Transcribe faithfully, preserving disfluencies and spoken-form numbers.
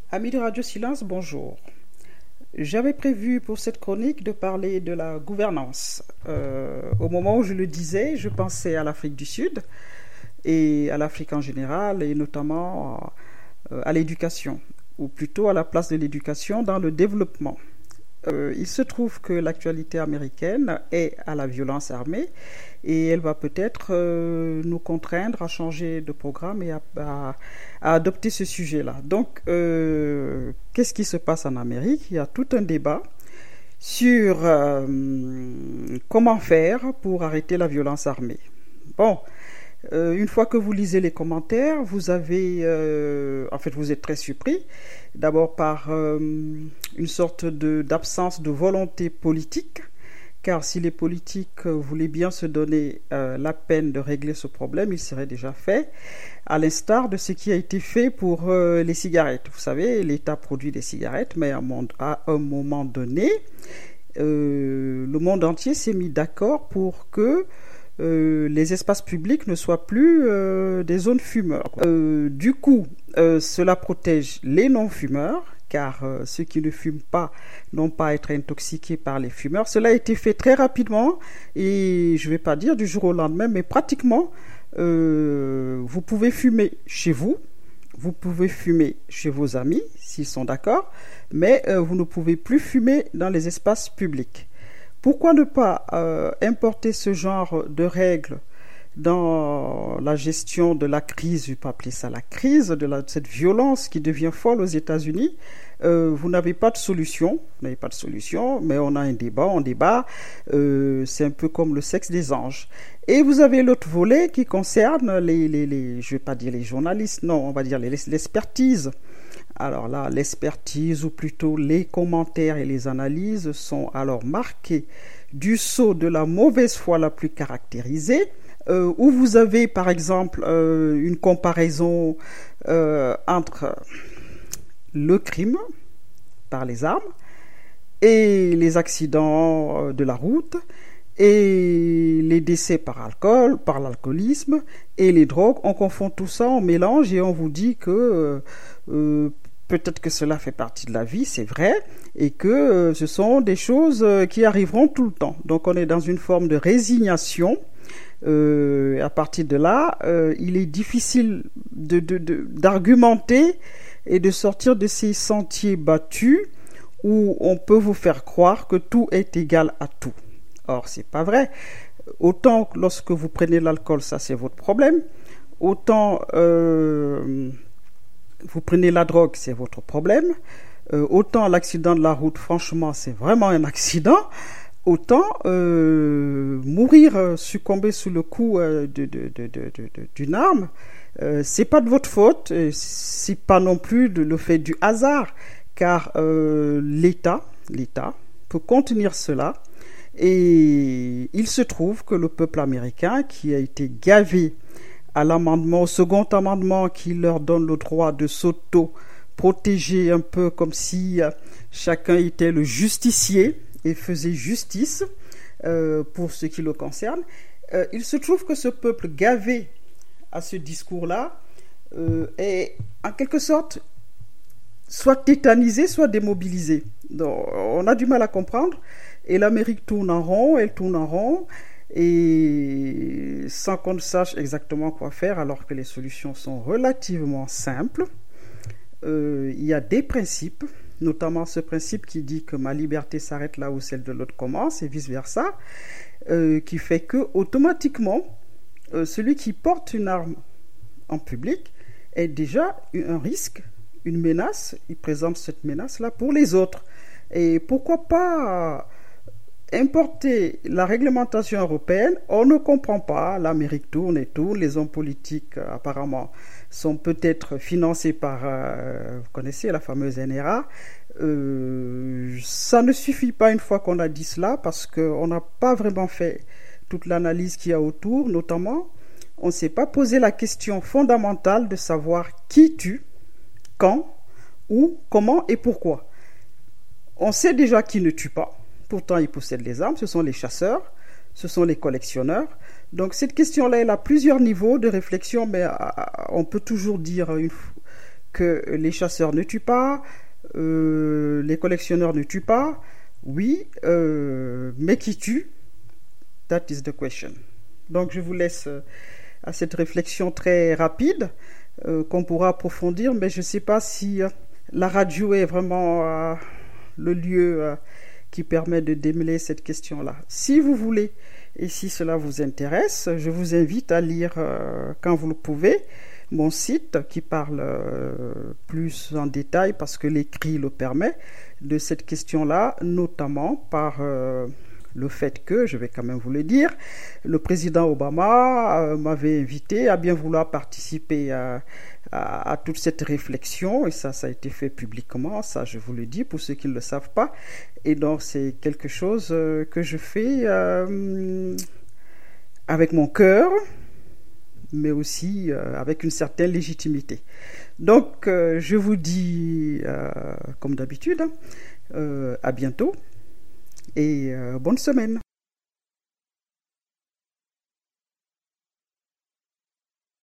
Amis de Radio Silence, bonjour. J'avais prévu pour cette chronique de parler de la gouvernance. Euh, au moment où je le disais, je pensais à l'Afrique du Sud et à l'Afrique en général, et notamment euh, à l'éducation, ou plutôt à la place de l'éducation dans le développement. Euh, il se trouve que l'actualité américaine est à la violence armée et elle va peut-être euh, nous contraindre à changer de programme et à, à, à adopter ce sujet-là. Donc, euh, qu'est-ce qui se passe en Amérique? Il y a tout un débat sur euh, comment faire pour arrêter la violence armée. Bon, euh, une fois que vous lisez les commentaires, vous avez, euh, en fait, vous êtes très surpris. D'abord par euh, une sorte de, d'absence de volonté politique, car si les politiques voulaient bien se donner euh, la peine de régler ce problème, il serait déjà fait, à l'instar de ce qui a été fait pour euh, les cigarettes. Vous savez, l'État produit des cigarettes, mais à un moment donné, euh, le monde entier s'est mis d'accord pour que Euh, les espaces publics ne soient plus euh, des zones fumeurs. Euh, du coup, euh, cela protège les non-fumeurs, car euh, ceux qui ne fument pas n'ont pas à être intoxiqués par les fumeurs. Cela a été fait très rapidement et je ne vais pas dire du jour au lendemain, mais pratiquement, euh, vous pouvez fumer chez vous, vous pouvez fumer chez vos amis, s'ils sont d'accord, mais euh, vous ne pouvez plus fumer dans les espaces publics. Pourquoi ne pas euh, importer ce genre de règles dans la gestion de la crise, je ne vais pas appeler ça la crise, de, la, de cette violence qui devient folle aux États-Unis? euh, Vous n'avez pas de solution, vous n'avez pas de solution, mais on a un débat, on débat, euh, c'est un peu comme le sexe des anges. Et vous avez l'autre volet qui concerne les, les, les je ne vais pas dire les journalistes, non, on va dire les, l'expertise. Alors là, l'expertise, ou plutôt les commentaires et les analyses sont alors marqués du sceau de la mauvaise foi la plus caractérisée, euh, où vous avez par exemple euh, une comparaison euh, entre le crime par les armes et les accidents de la route et les décès par alcool, par l'alcoolisme et les drogues. On confond tout ça, on mélange et on vous dit que euh, peut-être que cela fait partie de la vie, c'est vrai, et que euh, ce sont des choses euh, qui arriveront tout le temps. Donc on est dans une forme de résignation. Euh, à partir de là, euh, il est difficile de, de, de, d'argumenter et de sortir de ces sentiers battus où on peut vous faire croire que tout est égal à tout. Or, c'est pas vrai. Autant lorsque vous prenez l'alcool, ça c'est votre problème. Autant euh, vous prenez la drogue, c'est votre problème. Euh, autant l'accident de la route, franchement, c'est vraiment un accident. Autant euh, mourir, euh, succomber sous le coup euh, de, de, de, de, de, de, d'une arme, euh, c'est pas de votre faute. C'est pas non plus de, le fait du hasard, car euh, l'État, l'État peut contenir cela. Et il se trouve que le peuple américain, qui a été gavé à l'amendement, au second amendement qui leur donne le droit de s'auto-protéger un peu comme si chacun était le justicier et faisait justice euh, pour ce qui le concerne, euh, il se trouve que ce peuple gavé à ce discours-là euh, est en quelque sorte soit tétanisé, soit démobilisé. Donc, on a du mal à comprendre. Et l'Amérique tourne en rond, elle tourne en rond, et sans qu'on ne sache exactement quoi faire, alors que les solutions sont relativement simples. Euh, il y a des principes, notamment ce principe qui dit que ma liberté s'arrête là où celle de l'autre commence, et vice-versa, euh, qui fait que automatiquement, euh, celui qui porte une arme en public est déjà un risque, une menace, il présente cette menace-là pour les autres. Et pourquoi pas importer la réglementation européenne? On ne comprend pas, l'Amérique tourne et tourne, les hommes politiques euh, apparemment sont peut-être financés par, euh, vous connaissez la fameuse N R A. Euh, ça ne suffit pas une fois qu'on a dit cela, parce qu'on n'a pas vraiment fait toute l'analyse qu'il y a autour, notamment on ne s'est pas posé la question fondamentale de savoir qui tue, quand, où, comment et pourquoi. On sait déjà qui ne tue pas. Pourtant, ils possèdent les armes, ce sont les chasseurs, ce sont les collectionneurs. Donc cette question-là, elle a plusieurs niveaux de réflexion, mais on peut toujours dire une, que les chasseurs ne tuent pas, euh, les collectionneurs ne tuent pas, oui, euh, mais qui tue? That is the question. Donc je vous laisse à cette réflexion très rapide euh, qu'on pourra approfondir, mais je ne sais pas si euh, la radio est vraiment euh, le lieu euh, qui permet de démêler cette question-là. Si vous voulez et si cela vous intéresse, je vous invite à lire euh, quand vous le pouvez mon site qui parle euh, plus en détail, parce que l'écrit le permet, de cette question-là, notamment par euh, le fait que, je vais quand même vous le dire, le président Obama euh, m'avait invité à bien vouloir participer à, à, à toute cette réflexion, et ça, ça a été fait publiquement, ça je vous le dis pour ceux qui ne le savent pas, et donc c'est quelque chose euh, que je fais euh, avec mon cœur, mais aussi euh, avec une certaine légitimité. Donc, euh, je vous dis, euh, comme d'habitude, euh, à bientôt et euh, bonne semaine.